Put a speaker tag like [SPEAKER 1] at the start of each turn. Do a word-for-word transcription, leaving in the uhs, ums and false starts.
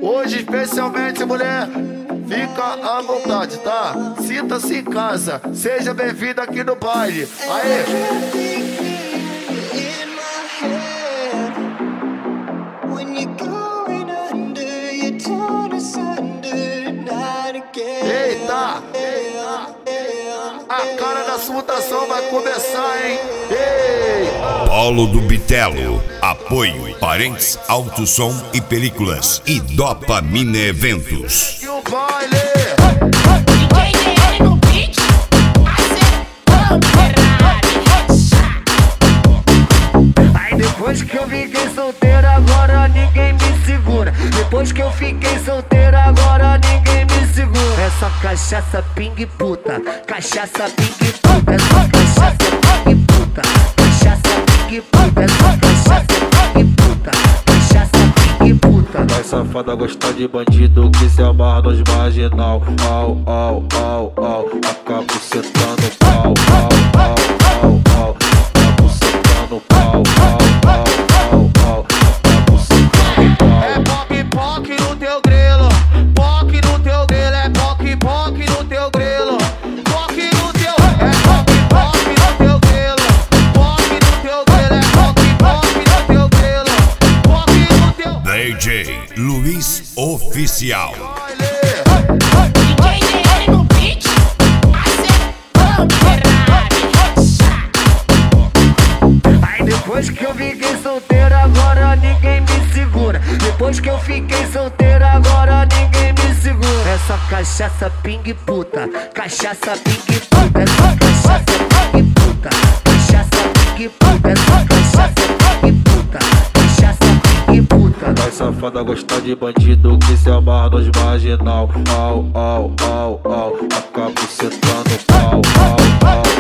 [SPEAKER 1] Hoje especialmente mulher, fica à vontade, tá? Sinta-se em casa, seja bem-vindo aqui no baile. Aê! Eita! A cara da mutação vai começar, hein? Ei!
[SPEAKER 2] Polo do Bitelo. Apoio Parentes Alto Som e Películas e Dopamina Eventos.
[SPEAKER 1] E o baile!
[SPEAKER 3] Aí depois que eu fiquei solteiro, agora ninguém me segura. Depois que eu fiquei solteiro, agora ninguém me segura. É só cachaça, pingue puta. Cachaça, pingue puta. É só cachaça, pingue puta. Cachaça, pingue puta. É só cachaça, pingue puta. Cachaça, pingue puta.
[SPEAKER 4] Vai safada gostar de bandido que se amarra nos marginal. Au, au, au, au. Acabo sentando pau, pau, pau, pau, pau. Acabo sentando pau, pau, pau, pau, pau. Acabo sentando pau.
[SPEAKER 1] É poc, poc no teu grelo. Poc no teu grelo. É poc, poc no teu grelo. Poc no teu. É poc, poc no teu grelo. Poc no teu grelo. É poc, poc no teu grelo. Poc no teu.
[SPEAKER 2] D J Luiz Oficial.
[SPEAKER 3] Aí depois que eu fiquei solteiro, agora ninguém me segura. Depois que eu fiquei solteiro, agora ninguém me segura. É só cachaça, pingue puta. Cachaça, pingue puta. É só cachaça, pingue puta. Cachaça, pingue puta. É só cachaça, pingue puta. Cachaça, pingue puta.
[SPEAKER 4] Vai safada gostar de bandido que se amarra nos marginal. Au, au, au, au. Acabo sentando pau, pau, pau.